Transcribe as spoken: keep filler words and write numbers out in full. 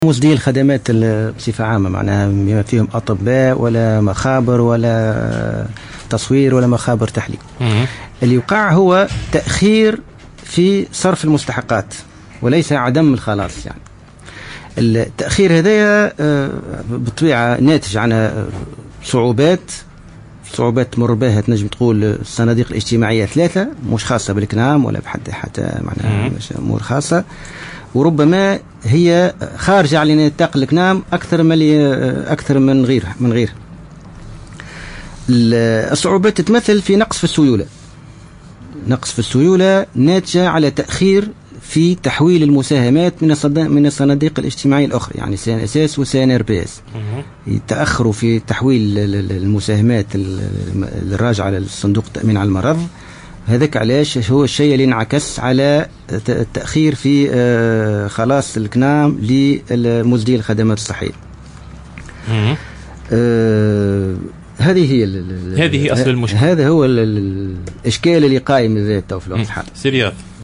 مزدي الخدمات بصفة عامة، معناها بما فيهم أطباء ولا مخابر ولا تصوير ولا مخابر تحليل. اللي يقع هو تأخير في صرف المستحقات وليس عدم الخلاص. يعني التأخير هذا بالطبيعة ناتج عن صعوبات صعوبات تمر بها، تنجم تقول الصناديق الاجتماعية ثلاثة، مش خاصة بالكنام ولا بحد حتى معناها مش أمور خاصة، وربما هي خارجة على نطاق الكنام أكثر من أكثر من غيرها من غيرها. الصعوبات تتمثل في نقص في السيولة، نقص في السيولة ناتجة على تأخير في تحويل المساهمات من من الصناديق الاجتماعية الأخرى، يعني سي ان اس اس وسي ان ار بي اس، يتأخروا في تحويل المساهمات الراجعة للصندوق التأمين على المرض. هذاك علاش هو الشيء اللي انعكس على التأخير في خلاص الكنام لمزدي الخدمات الصحية. هذه هي هذه أصل المشكلة، هذا هو الإشكال اللي قائم ذاته في الوقت الحالي. سيرياض.